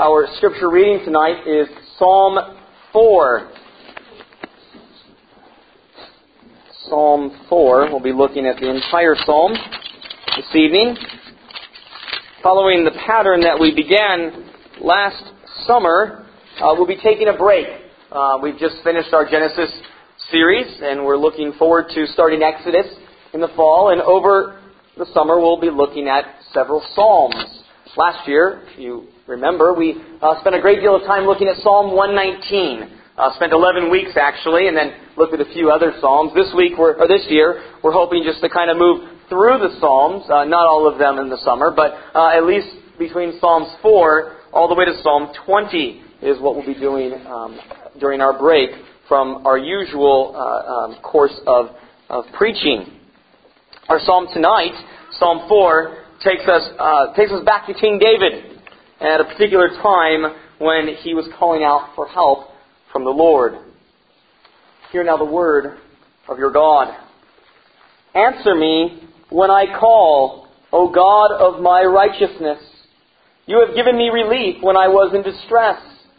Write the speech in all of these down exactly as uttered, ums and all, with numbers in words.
Our scripture reading tonight is Psalm four. Psalm four. We'll be looking at the entire psalm this evening. Following the pattern that we began last summer, uh, we'll be taking a break. Uh, we've just finished our Genesis series, and we're looking forward to starting Exodus in the fall. And over the summer, we'll be looking at several psalms. Last year, if you remember, we uh, spent a great deal of time looking at Psalm one nineteen. Uh, spent eleven weeks actually, and then looked at a few other psalms. This week, we're, or this year, we're hoping just to kind of move through the psalms, uh, not all of them in the summer, but uh, at least between Psalms four all the way to Psalm twenty is what we'll be doing um, during our break from our usual uh, um, course of, of preaching. Our psalm tonight, Psalm four, takes us uh, takes us back to King David at a particular time when he was calling out for help from the Lord. Hear now the word of your God. Answer me when I call, O God of my righteousness. You have given me relief when I was in distress.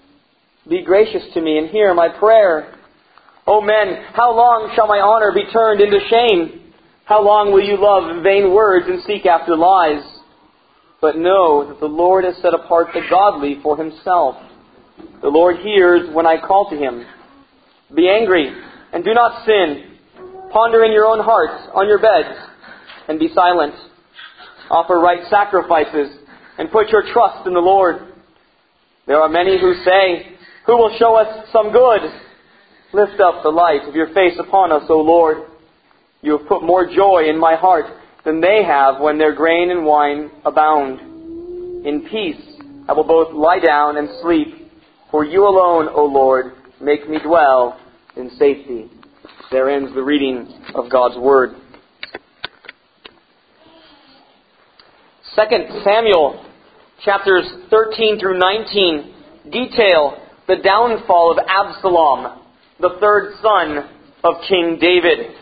Be gracious to me and hear my prayer. O men, how long shall my honor be turned into shame? How long will you love vain words and seek after lies? But know that the Lord has set apart the godly for himself. The Lord hears when I call to him. Be angry and do not sin. Ponder in your own hearts on your beds and be silent. Offer right sacrifices and put your trust in the Lord. There are many who say, who will show us some good? Lift up the light of your face upon us, O Lord. You have put more joy in my heart than they have when their grain and wine abound. In peace I will both lie down and sleep, for you alone, O Lord, make me dwell in safety. There ends the reading of God's Word. Second Samuel chapters thirteen through nineteen detail the downfall of Absalom, the third son of King David.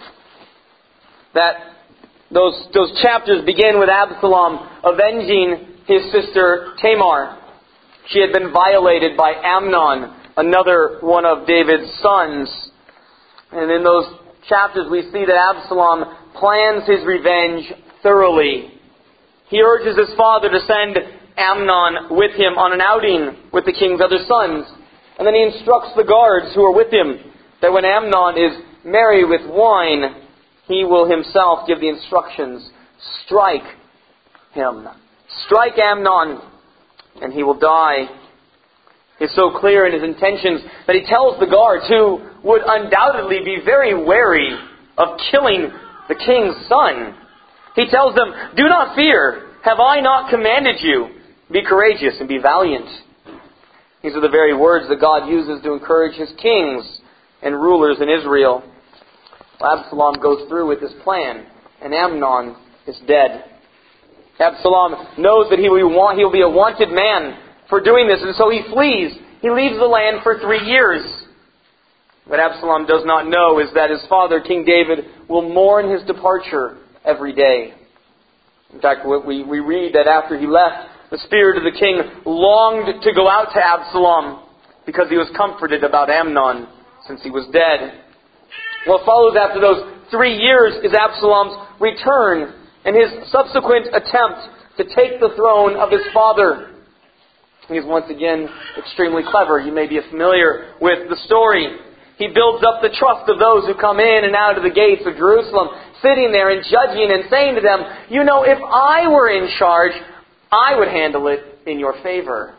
That those those chapters begin with Absalom avenging his sister Tamar. She had been violated by Amnon, another one of David's sons. And in those chapters we see that Absalom plans his revenge thoroughly. He urges his father to send Amnon with him on an outing with the king's other sons. And then he instructs the guards who are with him that when Amnon is merry with wine, he will himself give the instructions. Strike him. Strike Amnon, and he will die. He's so clear in his intentions that he tells the guards, who would undoubtedly be very wary of killing the king's son. He tells them, do not fear. Have I not commanded you? Be courageous and be valiant. These are the very words that God uses to encourage his kings and rulers in Israel. Absalom goes through with his plan, and Amnon is dead. Absalom knows that he will be, he will be a wanted man for doing this, and so he flees. He leaves the land for three years. What Absalom does not know is that his father, King David, will mourn his departure every day. In fact, we, we read that after he left, the spirit of the king longed to go out to Absalom because he was comforted about Amnon since he was dead. What follows after those three years is Absalom's return and his subsequent attempt to take the throne of his father. He's once again extremely clever. You may be familiar with the story. He builds up the trust of those who come in and out of the gates of Jerusalem, sitting there and judging and saying to them, you know, if I were in charge, I would handle it in your favor.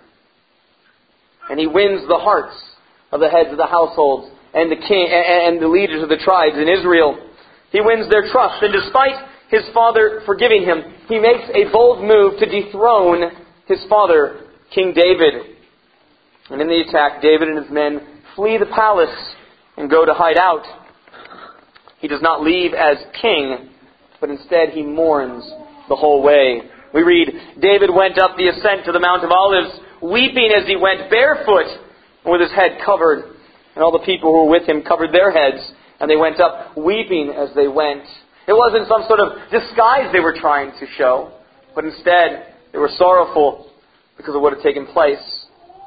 And he wins the hearts of the heads of the households and the king and the leaders of the tribes in Israel. He wins their trust, and despite his father forgiving him, he makes a bold move to dethrone his father, King David. And in the attack, David and his men flee the palace and go to hide out. He does not leave as king, but instead he mourns the whole way. We read, David went up the ascent to the Mount of Olives, weeping as he went, barefoot, and with his head covered. And all the people who were with him covered their heads, and they went up weeping as they went. It wasn't some sort of disguise they were trying to show, but instead they were sorrowful because of what had taken place.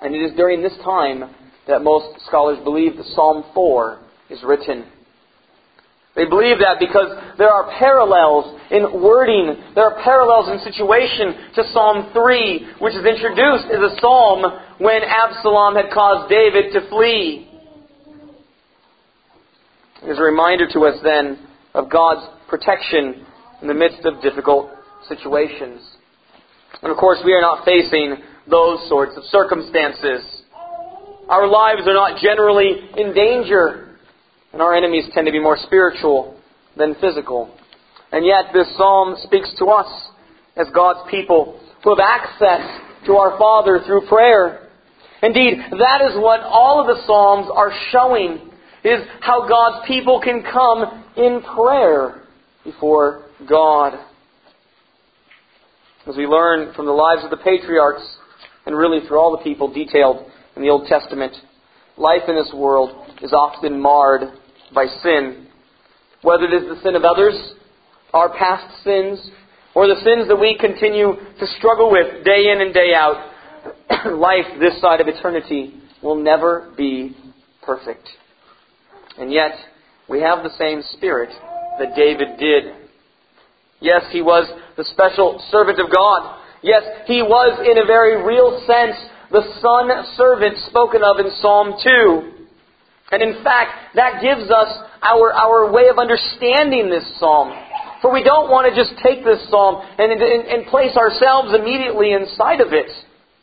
And it is during this time that most scholars believe that Psalm four is written. They believe that because there are parallels in wording, there are parallels in situation to Psalm three, which is introduced as a psalm when Absalom had caused David to flee. It is a reminder to us then of God's protection in the midst of difficult situations. And of course, we are not facing those sorts of circumstances. Our lives are not generally in danger, and our enemies tend to be more spiritual than physical. And yet this psalm speaks to us as God's people who have access to our Father through prayer. Indeed, that is what all of the psalms are showing, is how God's people can come in prayer before God. As we learn from the lives of the patriarchs, and really through all the people detailed in the Old Testament, life in this world is often marred by sin. Whether it is the sin of others, our past sins, or the sins that we continue to struggle with day in and day out, life this side of eternity will never be perfect. And yet, we have the same spirit that David did. Yes, he was the special servant of God. Yes, he was in a very real sense the son servant spoken of in Psalm two. And in fact, that gives us our, our way of understanding this psalm. For we don't want to just take this psalm and, and, and place ourselves immediately inside of it.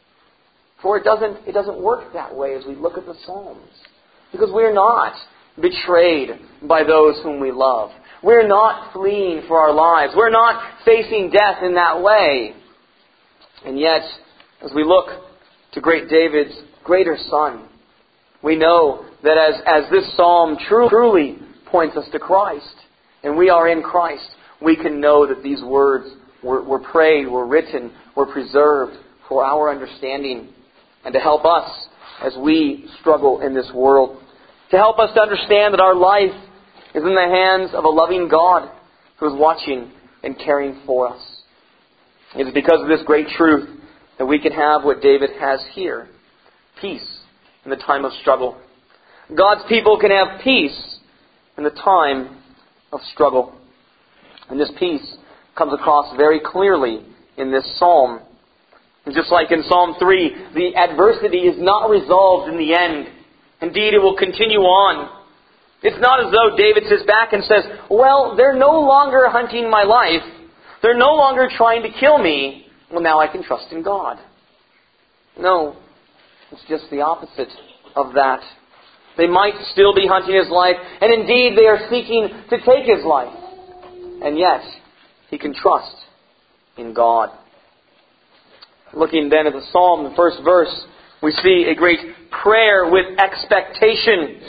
For it doesn't, it doesn't work that way as we look at the Psalms. Because we're not betrayed by those whom we love. We're not fleeing for our lives. We're not facing death in that way. And yet, as we look to great David's greater son, we know that as, as this psalm truly, truly points us to Christ, and we are in Christ, we can know that these words were, were prayed, were written, were preserved for our understanding and to help us as we struggle in this world. To help us to understand that our life is in the hands of a loving God who is watching and caring for us. It is because of this great truth that we can have what David has here. Peace in the time of struggle. God's people can have peace in the time of struggle. And this peace comes across very clearly in this psalm. And just like in Psalm three, the adversity is not resolved in the end. Indeed, it will continue on. It's not as though David sits back and says, well, they're no longer hunting my life. They're no longer trying to kill me. Well, now I can trust in God. No, it's just the opposite of that. They might still be hunting his life, and indeed they are seeking to take his life. And yet, he can trust in God. Looking then at the psalm, the first verse, we see a great prayer with expectation.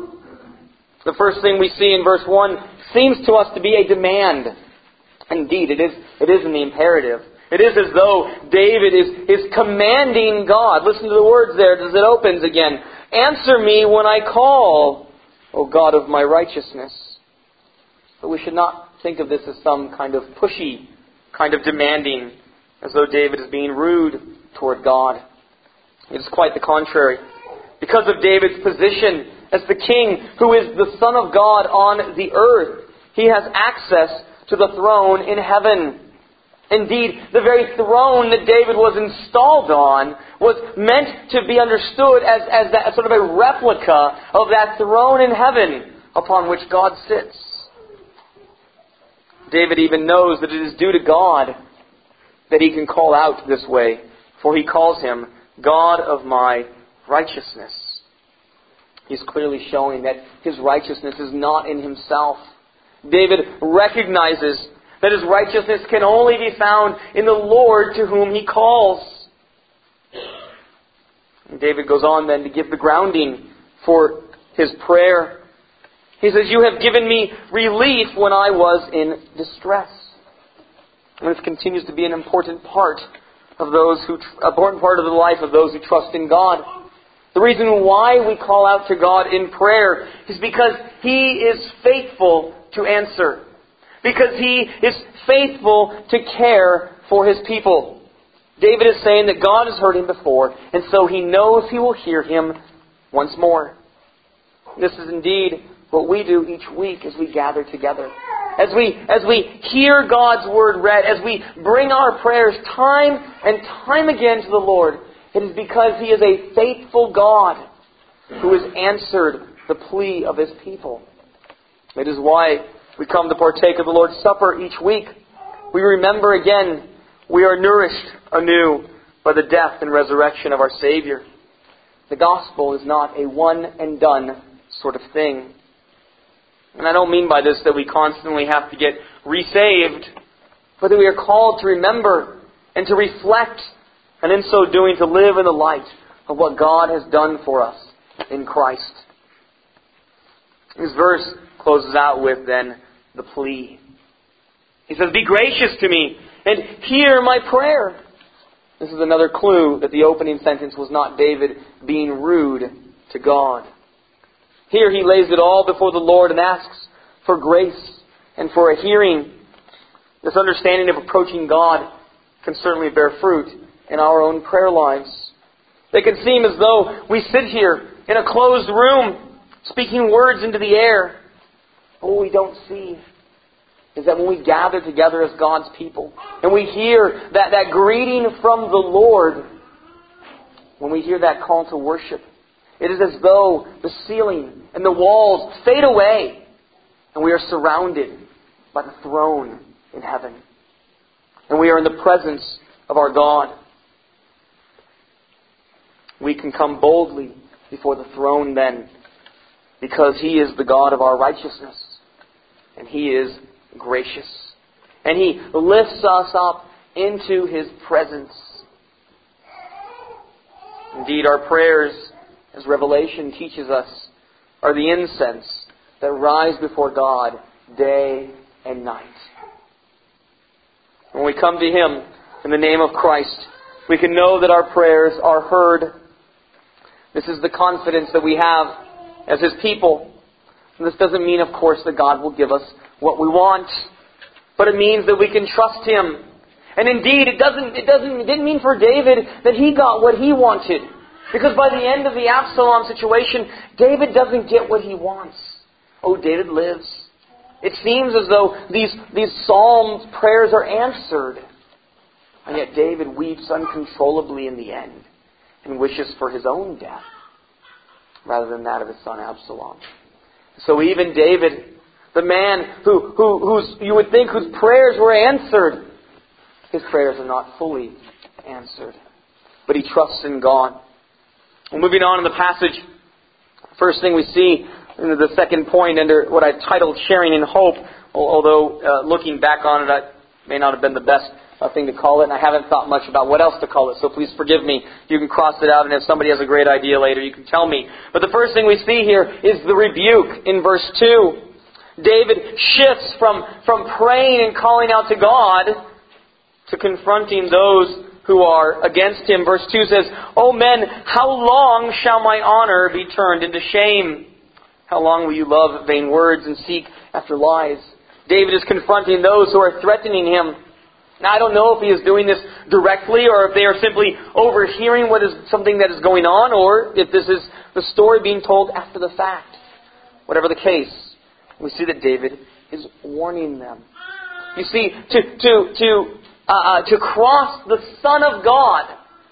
The first thing we see in verse one seems to us to be a demand. Indeed, it is, it is in the imperative. It is as though David is, is commanding God. Listen to the words there as it opens again. Answer me when I call, O God of my righteousness. But we should not think of this as some kind of pushy, kind of demanding, as though David is being rude toward God. It is quite the contrary. Because of David's position as the king who is the Son of God on the earth, he has access to the throne in heaven. Indeed, the very throne that David was installed on was meant to be understood as, as that sort of a replica of that throne in heaven upon which God sits. David even knows that it is due to God that he can call out this way, for he calls him God of my righteousness. He's clearly showing that his righteousness is not in himself. David recognizes that his righteousness can only be found in the Lord to whom he calls. And David goes on then to give the grounding for his prayer. He says, you have given me relief when I was in distress. And this continues to be an important part of those who, important part of the life of those who trust in God. The reason why we call out to God in prayer is because He is faithful to answer. Because He is faithful to care for His people. David is saying that God has heard him before, and so he knows he will hear him once more. This is indeed what we do each week as we gather together. As we, as we hear God's Word read, as we bring our prayers time and time again to the Lord, it is because He is a faithful God who has answered the plea of His people. It is why we come to partake of the Lord's Supper each week. We remember again we are nourished anew by the death and resurrection of our Savior. The gospel is not a one and done sort of thing. And I don't mean by this that we constantly have to get resaved, but that we are called to remember and to reflect, and in so doing to live in the light of what God has done for us in Christ. This verse closes out with then the plea. He says, "Be gracious to me and hear my prayer." This is another clue that the opening sentence was not David being rude to God. Here he lays it all before the Lord and asks for grace and for a hearing. This understanding of approaching God can certainly bear fruit in our own prayer lives. It can seem as though we sit here in a closed room speaking words into the air. But what we don't see is that when we gather together as God's people and we hear that, that greeting from the Lord, when we hear that call to worship, it is as though the ceiling and the walls fade away and we are surrounded by the throne in heaven. And we are in the presence of our God. We can come boldly before the throne then because He is the God of our righteousness and He is gracious. And He lifts us up into His presence. Indeed, our prayers, as Revelation teaches us, are the incense that rise before God day and night. When we come to Him in the name of Christ, we can know that our prayers are heard. This is the confidence that we have as His people. And this doesn't mean, of course, that God will give us what we want, but it means that we can trust Him. And indeed, it doesn't, it doesn't, it didn't mean for David that he got what he wanted. Because by the end of the Absalom situation, David doesn't get what he wants. Oh, David lives. It seems as though these, these Psalms prayers are answered. And yet David weeps uncontrollably in the end and wishes for his own death rather than that of his son Absalom. So even David, the man who, who who's, you would think whose prayers were answered, his prayers are not fully answered. But he trusts in God. Well, moving on in the passage, first thing we see in the second point under what I titled Sharing in Hope, although uh, looking back on it, I may not have been the best uh, thing to call it, and I haven't thought much about what else to call it, so please forgive me. You can cross it out, and if somebody has a great idea later, you can tell me. But the first thing we see here is the rebuke in verse two. David shifts from, from praying and calling out to God to confronting those who are against him. Verse two says, "O men, how long shall my honor be turned into shame? How long will you love vain words and seek after lies?" David is confronting those who are threatening him. Now, I don't know if he is doing this directly or if they are simply overhearing what is something that is going on, or if this is the story being told after the fact. Whatever the case, we see that David is warning them. You see, to to to uh, uh, to cross the Son of God,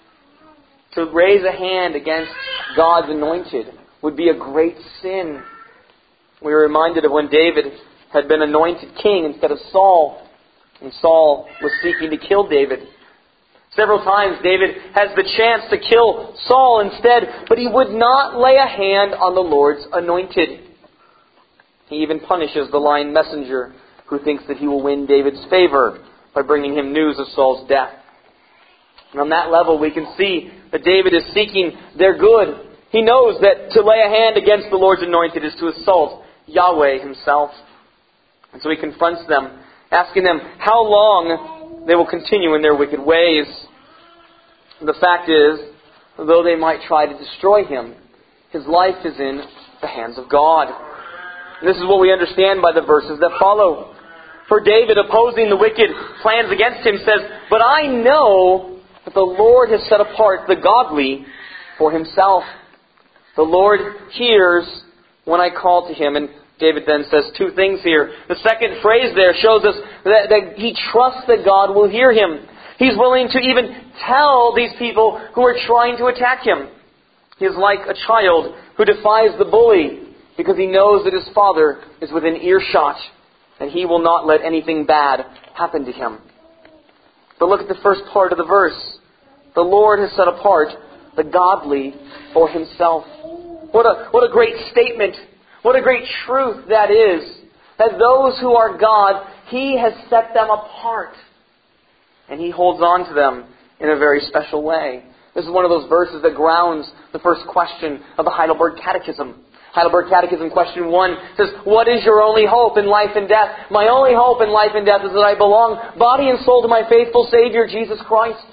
to raise a hand against God's anointed, would be a great sin. We are reminded of when David had been anointed king instead of Saul, and Saul was seeking to kill David. Several times David has the chance to kill Saul instead, but he would not lay a hand on the Lord's anointed. He even punishes the lying messenger who thinks that he will win David's favor by bringing him news of Saul's death. And on that level we can see that David is seeking their good. He knows that to lay a hand against the Lord's anointed is to assault Yahweh Himself. And so he confronts them, asking them how long they will continue in their wicked ways. The fact is, though they might try to destroy him, his life is in the hands of God. And this is what we understand by the verses that follow. For David, opposing the wicked plans against him, says, "But I know that the Lord has set apart the godly for Himself. The Lord hears when I call to Him. And David then says two things here. The second phrase there shows us that, that he trusts that God will hear him. He's willing to even tell these people who are trying to attack him. He is like a child who defies the bully because he knows that his father is within earshot and he will not let anything bad happen to him. But look at the first part of the verse. The Lord has set apart the godly for Himself. What a, what a great statement. What a great truth that is. That those who are God, He has set them apart. And He holds on to them in a very special way. This is one of those verses that grounds the first question of the Heidelberg Catechism. Heidelberg Catechism question one says, what is your only hope in life and death? My only hope in life and death is that I belong body and soul to my faithful Savior, Jesus Christ.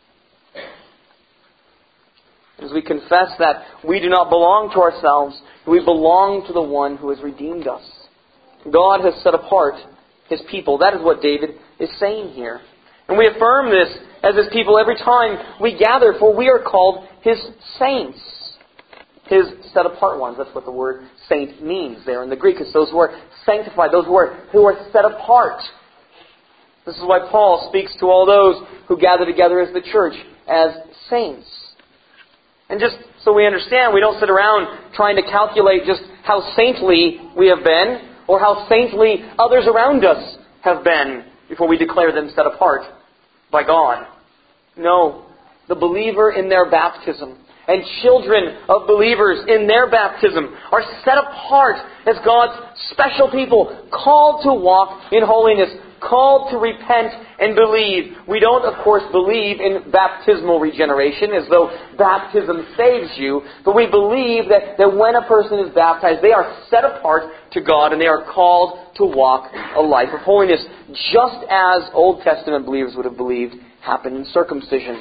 As we confess that we do not belong to ourselves, we belong to the one who has redeemed us. God has set apart His people. That is what David is saying here. And we affirm this as His people every time we gather, for we are called His saints. His set apart ones. That's what the word saint means there in the Greek. It's those who are sanctified, those who are, who are set apart. This is why Paul speaks to all those who gather together as the church as saints. And just so we understand, we don't sit around trying to calculate just how saintly we have been or how saintly others around us have been before we declare them set apart by God. No, the believer in their baptism and children of believers in their baptism are set apart as God's special people, called to walk in holiness, called to repent and believe. We don't, of course, believe in baptismal regeneration as though baptism saves you, but we believe that, that when a person is baptized, they are set apart to God and they are called to walk a life of holiness, just as Old Testament believers would have believed happened in circumcision.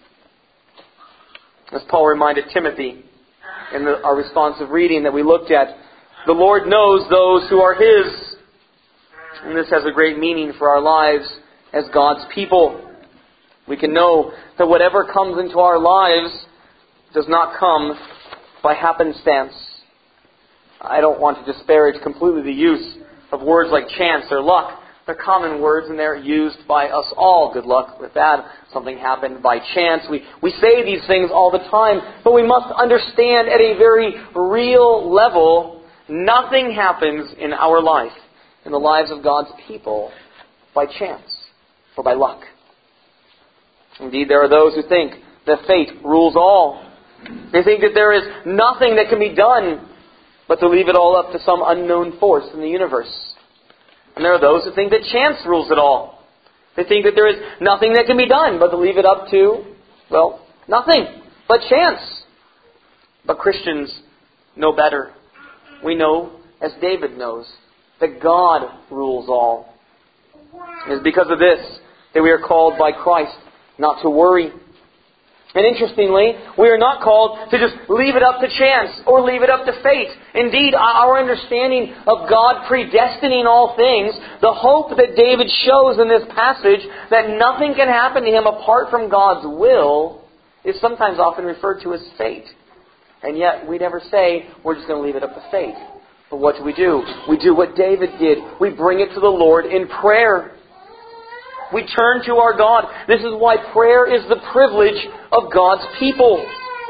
As Paul reminded Timothy in the, our responsive reading that we looked at, the Lord knows those who are His. And this has a great meaning for our lives as God's people. We can know that whatever comes into our lives does not come by happenstance. I don't want to disparage completely the use of words like chance or luck. They're common words and they're used by us all. Good luck with that. Something happened by chance. We, we say these things all the time, but we must understand at a very real level, nothing happens in our life, in the lives of God's people, by chance or by luck. Indeed, there are those who think that fate rules all. They think that there is nothing that can be done but to leave it all up to some unknown force in the universe. And there are those who think that chance rules it all. They think that there is nothing that can be done but to leave it up to, well, nothing but chance. But Christians know better. We know, as David knows, that God rules all. It is because of this that we are called by Christ not to worry. And interestingly, we are not called to just leave it up to chance or leave it up to fate. Indeed, our understanding of God predestining all things, the hope that David shows in this passage that nothing can happen to him apart from God's will, is sometimes often referred to as fate. And yet, we never say, we're just going to leave it up to fate. But what do we do? We do what David did. We bring it to the Lord in prayer. We turn to our God. This is why prayer is the privilege of God's people.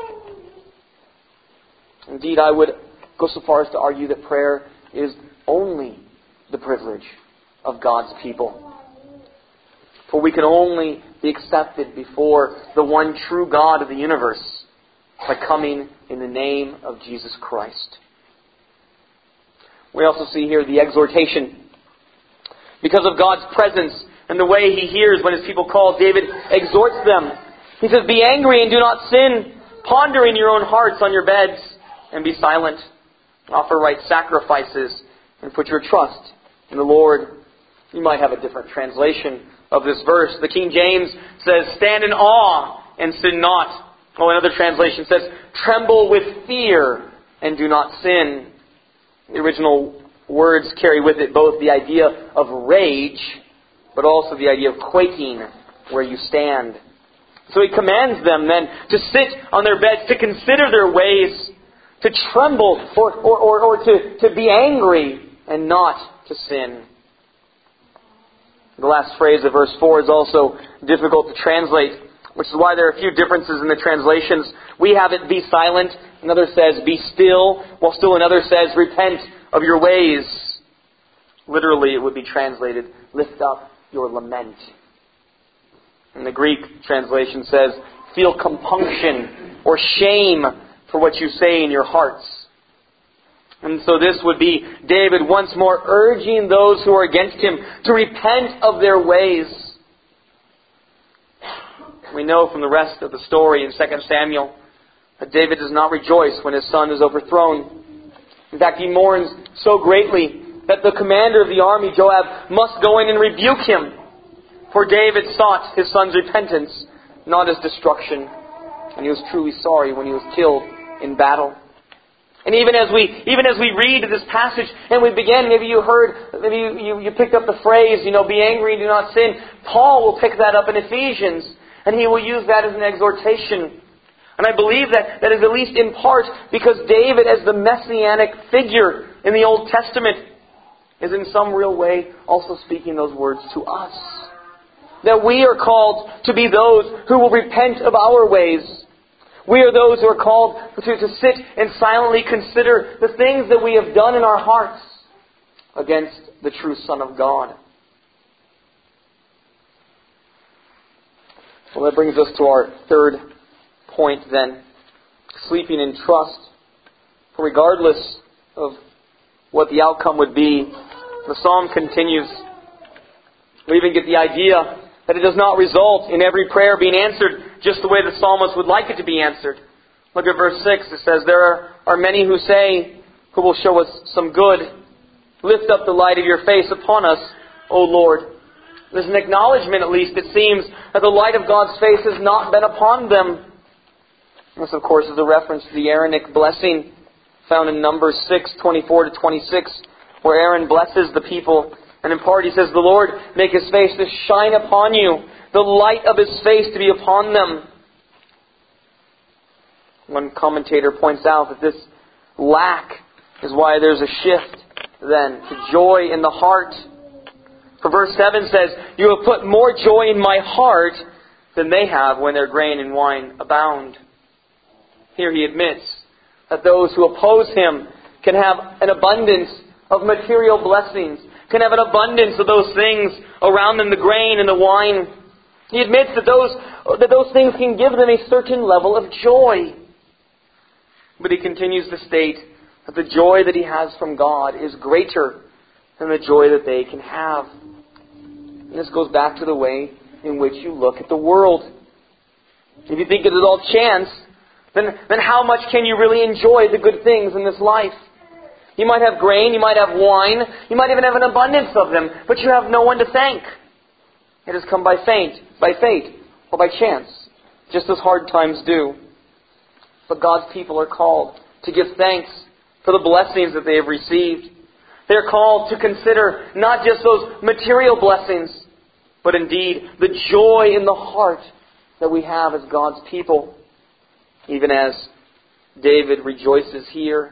Indeed, I would go so far as to argue that prayer is only the privilege of God's people. For we can only be accepted before the one true God of the universe by coming in the name of Jesus Christ. We also see here the exhortation. Because of God's presence and the way He hears when His people call, David exhorts them. He says, be angry and do not sin. Ponder in your own hearts on your beds and be silent. Offer right sacrifices and put your trust in the Lord. You might have a different translation of this verse. The King James says, stand in awe and sin not. Oh, another translation says, tremble with fear and do not sin. The original words carry with it both the idea of rage, but also the idea of quaking where you stand. So he commands them then to sit on their beds, to consider their ways, to tremble or, or, or, or to, to be angry and not to sin. The last phrase of verse four is also difficult to translate, which is why there are a few differences in the translations. We have it, be silent. Another says, be still, while still another says, repent of your ways. Literally, it would be translated, lift up your lament. And the Greek translation says, feel compunction or shame for what you say in your hearts. And so this would be David once more urging those who are against him to repent of their ways. We know from the rest of the story in Second Samuel that David does not rejoice when his son is overthrown. In fact, he mourns so greatly that the commander of the army, Joab, must go in and rebuke him. For David sought his son's repentance, not his destruction. And he was truly sorry when he was killed in battle. And even as we even as we read this passage and we begin, maybe you heard, maybe you, you, you picked up the phrase, you know, be angry and do not sin. Paul will pick that up in Ephesians, and he will use that as an exhortation. And I believe that that is at least in part because David, as the messianic figure in the Old Testament, is in some real way also speaking those words to us. That we are called to be those who will repent of our ways. We are those who are called to, to sit and silently consider the things that we have done in our hearts against the true Son of God. Well, that brings us to our third point then. Sleeping in trust. For regardless of what the outcome would be, the psalm continues. We even get the idea that it does not result in every prayer being answered just the way the psalmist would like it to be answered. Look at verse six. It says, there are, are many who say, who will show us some good. Lift up the light of your face upon us, O Lord. There's an acknowledgement, at least, it seems, that the light of God's face has not been upon them. This, of course, is a reference to the Aaronic blessing found in Numbers six, twenty-four to twenty-six, where Aaron blesses the people. And in part he says, the Lord make His face to shine upon you, the light of His face to be upon them. One commentator points out that this lack is why there's a shift then to joy in the heart. For verse seven says, you have put more joy in my heart than they have when their grain and wine abound. Here he admits that those who oppose him can have an abundance of material blessings, can have an abundance of those things around them, the grain and the wine. He admits that those, that those things can give them a certain level of joy. But he continues to state that the joy that he has from God is greater than the joy that they can have. And this goes back to the way in which you look at the world. If you think it is all chance, then, then how much can you really enjoy the good things in this life? You might have grain, you might have wine, you might even have an abundance of them, but you have no one to thank. It has come by fate, by fate, or by chance, just as hard times do. But God's people are called to give thanks for the blessings that they have received. They are called to consider not just those material blessings, but indeed the joy in the heart that we have as God's people. Even as David rejoices here.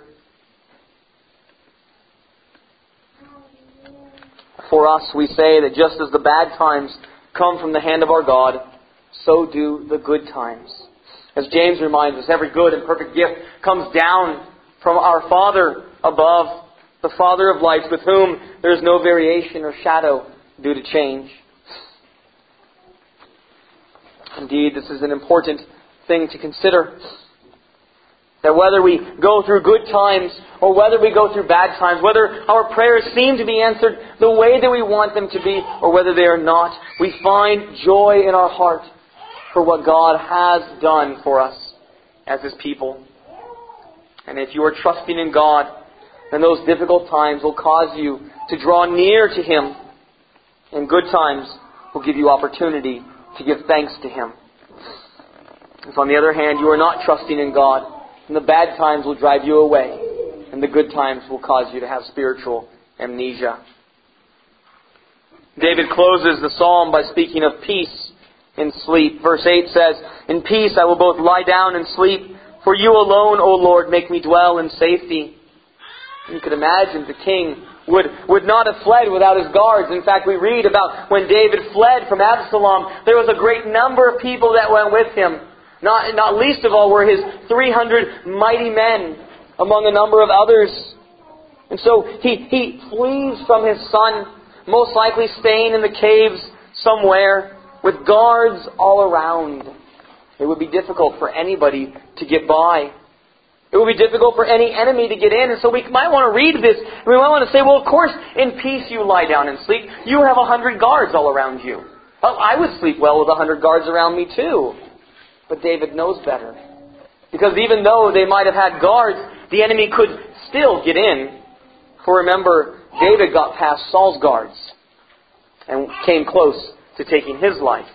For us, we say that just as the bad times come from the hand of our God, so do the good times. As James reminds us, every good and perfect gift comes down from our Father above, the Father of lights, with whom there is no variation or shadow due to change. Indeed, this is an important thing to consider. That whether we go through good times or whether we go through bad times, whether our prayers seem to be answered the way that we want them to be or whether they are not, we find joy in our heart for what God has done for us as His people. And if you are trusting in God, then those difficult times will cause you to draw near to Him. And good times will give you opportunity to give thanks to Him. If on the other hand you are not trusting in God, then the bad times will drive you away, and the good times will cause you to have spiritual amnesia. David closes the psalm by speaking of peace in sleep. Verse eight says, "In peace I will both lie down and sleep, for you alone, O Lord, make me dwell in safety." You could imagine the king would, would not have fled without his guards. In fact, we read about when David fled from Absalom, there was a great number of people that went with him. Not, not least of all were his three hundred mighty men, among a number of others. And so he, he flees from his son, most likely staying in the caves somewhere, with guards all around. It would be difficult for anybody to get by. It would be difficult for any enemy to get in. And so we might want to read this. And we might want to say, well, of course, in peace you lie down and sleep. You have a hundred guards all around you. Oh, I would sleep well with a hundred guards around me too. But David knows better. Because even though they might have had guards, the enemy could still get in. For remember, David got past Saul's guards and came close to taking his life.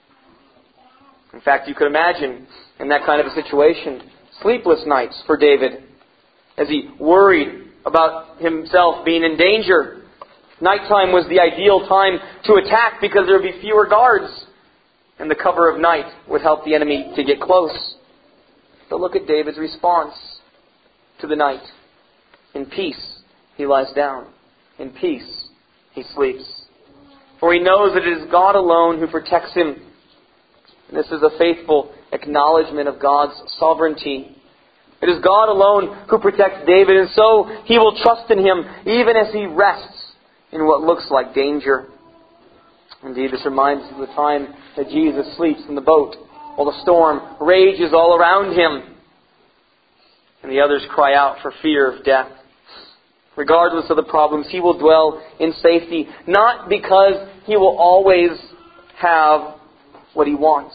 In fact, you could imagine in that kind of a situation, sleepless nights for David as he worried about himself being in danger. Nighttime was the ideal time to attack because there would be fewer guards, and the cover of night would help the enemy to get close. But look at David's response to the night. In peace he lies down. In peace he sleeps. For he knows that it is God alone who protects him. And this is a faithful acknowledgement of God's sovereignty. It is God alone who protects David, and so he will trust in Him even as he rests in what looks like danger. Indeed, this reminds us of the time that Jesus sleeps in the boat while the storm rages all around him, and the others cry out for fear of death. Regardless of the problems, he will dwell in safety, not because he will always have what he wants.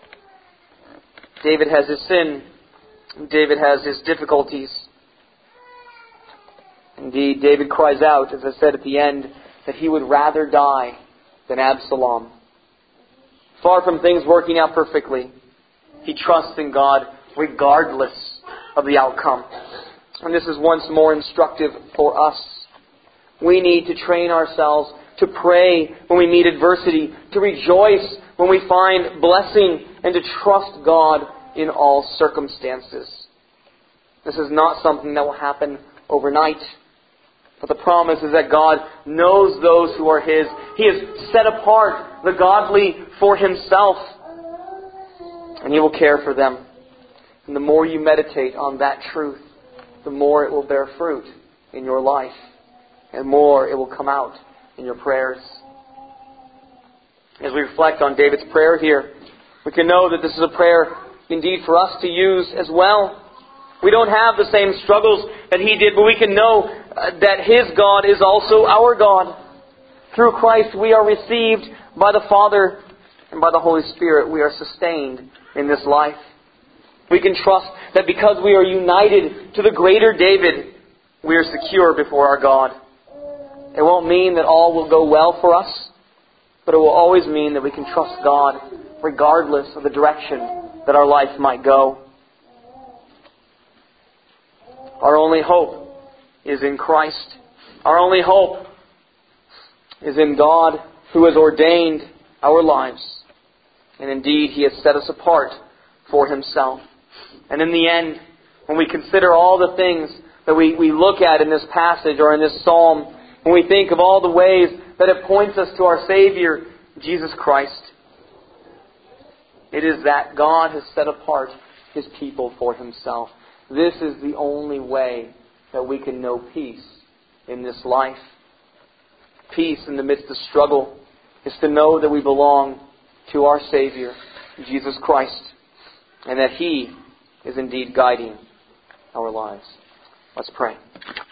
David has his sin. David has his difficulties. Indeed, David cries out, as I said at the end, that he would rather die than Absalom. Far from things working out perfectly, he trusts in God regardless of the outcome. And this is once more instructive for us. We need to train ourselves to pray when we meet adversity, to rejoice when we find blessing, and to trust God in all circumstances. This is not something that will happen overnight. But the promise is that God knows those who are His. He has set apart the godly for Himself, and He will care for them. And the more you meditate on that truth, the more it will bear fruit in your life, and more it will come out in your prayers. As we reflect on David's prayer here, we can know that this is a prayer indeed for us to use as well. We don't have the same struggles that he did, but we can know uh, that his God is also our God. Through Christ we are received by the Father, and by the Holy Spirit we are sustained in this life. We can trust that because we are united to the greater David, we are secure before our God. It won't mean that all will go well for us, but it will always mean that we can trust God regardless of the direction that our life might go. Our only hope is in Christ. Our only hope is in God who has ordained our lives. And indeed, He has set us apart for Himself. And in the end, when we consider all the things that we, we look at in this passage or in this psalm, when we think of all the ways that it points us to our Savior, Jesus Christ, it is that God has set apart His people for Himself. This is the only way that we can know peace in this life. Peace in the midst of struggle is to know that we belong to our Savior, Jesus Christ, and that He is indeed guiding our lives. Let's pray.